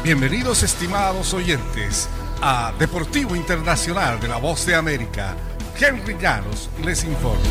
Bienvenidos, estimados oyentes, a Deportivo Internacional de la Voz de América. Henry Llanos les informa.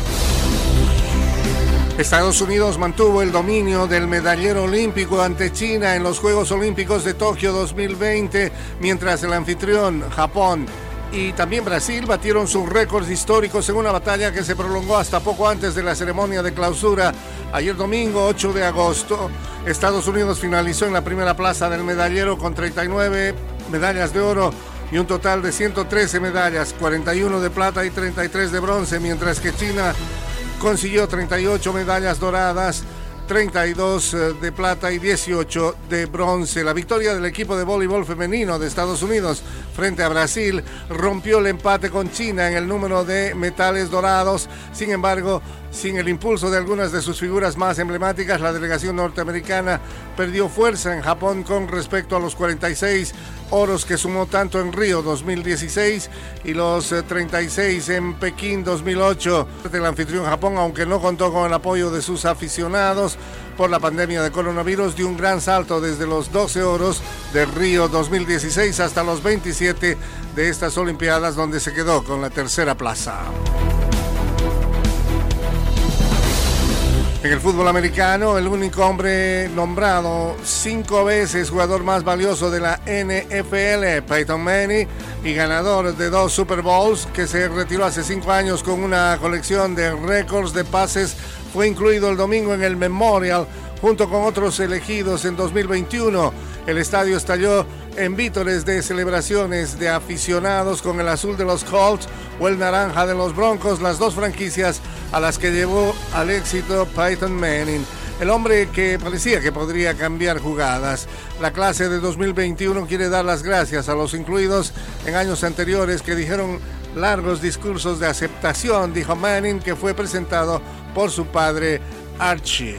Estados Unidos mantuvo el dominio del medallero olímpico ante China en los Juegos Olímpicos de Tokio 2020, mientras el anfitrión, Japón, y también Brasil batieron sus récords históricos en una batalla que se prolongó hasta poco antes de la ceremonia de clausura. Ayer domingo 8 de agosto, Estados Unidos finalizó en la primera plaza del medallero con 39 medallas de oro y un total de 113 medallas, 41 de plata y 33 de bronce, mientras que China consiguió 38 medallas doradas, 32 de plata y 18 de bronce. La victoria del equipo de voleibol femenino de Estados Unidos frente a Brasil rompió el empate con China en el número de metales dorados. Sin embargo, sin el impulso de algunas de sus figuras más emblemáticas, la delegación norteamericana perdió fuerza en Japón con respecto a los 46 oros que sumó tanto en Río 2016 y los 36 en Pekín 2008. El anfitrión Japón, aunque no contó con el apoyo de sus aficionados por la pandemia de coronavirus, dio un gran salto desde los 12 oros de Río 2016 hasta los 27 de estas Olimpiadas, donde se quedó con la tercera plaza. En el fútbol americano, el único hombre nombrado 5 veces jugador más valioso de la NFL, Peyton Manning, y ganador de 2 Super Bowls, que se retiró hace 5 años con una colección de récords de pases, fue incluido el domingo en el Memorial, junto con otros elegidos en 2021. El estadio estalló en vítores de celebraciones de aficionados con el azul de los Colts o el naranja de los Broncos, las dos franquicias a las que llevó al éxito Peyton Manning, el hombre que parecía que podría cambiar jugadas. La clase de 2021 quiere dar las gracias a los incluidos en años anteriores que dijeron largos discursos de aceptación, dijo Manning, que fue presentado por su padre Archie.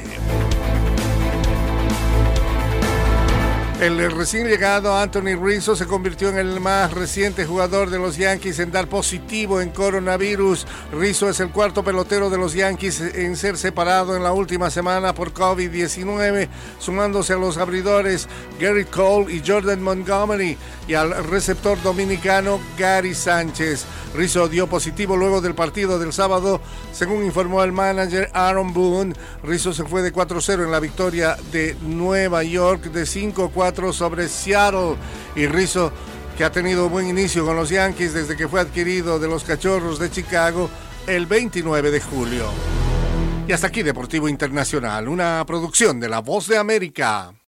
El recién llegado Anthony Rizzo se convirtió en el más reciente jugador de los Yankees en dar positivo en coronavirus. Rizzo es el cuarto pelotero de los Yankees en ser separado en la última semana por COVID-19, sumándose a los abridores Gerrit Cole y Jordan Montgomery y al receptor dominicano Gary Sánchez. Rizzo dio positivo luego del partido del sábado, según informó el manager Aaron Boone. Rizzo se fue de 4-0 en la victoria de Nueva York de 5-4 sobre Seattle, y Rizzo, que ha tenido buen inicio con los Yankees desde que fue adquirido de los Cachorros de Chicago el 29 de julio. Y hasta aquí Deportivo Internacional, una producción de La Voz de América.